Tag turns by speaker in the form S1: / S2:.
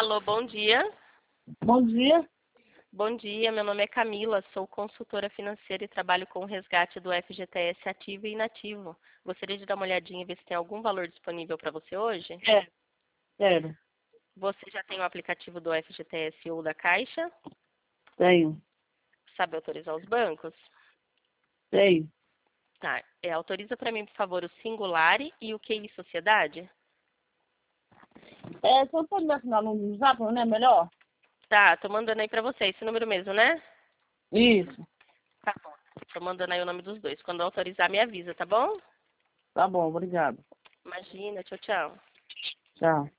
S1: Alô, bom dia.
S2: Bom dia.
S1: Bom dia, meu nome é Camila, sou consultora financeira e trabalho com o resgate do FGTS ativo e inativo. Gostaria de dar uma olhadinha e ver se tem algum valor disponível para você hoje?
S2: Quero.
S1: Você já tem o aplicativo do FGTS ou da Caixa?
S2: Tenho.
S1: Sabe autorizar os bancos?
S2: Tenho.
S1: Tá. Autoriza para mim, por favor, o Singulare e o QI Sociedade?
S2: Se eu pode me assinar no Zap, não é melhor?
S1: Tá, tô mandando aí para você, esse número mesmo, né?
S2: Isso.
S1: Tá bom. Tô mandando aí o nome dos dois. Quando autorizar, me avisa, tá bom?
S2: Tá bom, obrigado.
S1: Imagina, tchau, tchau.
S2: Tchau.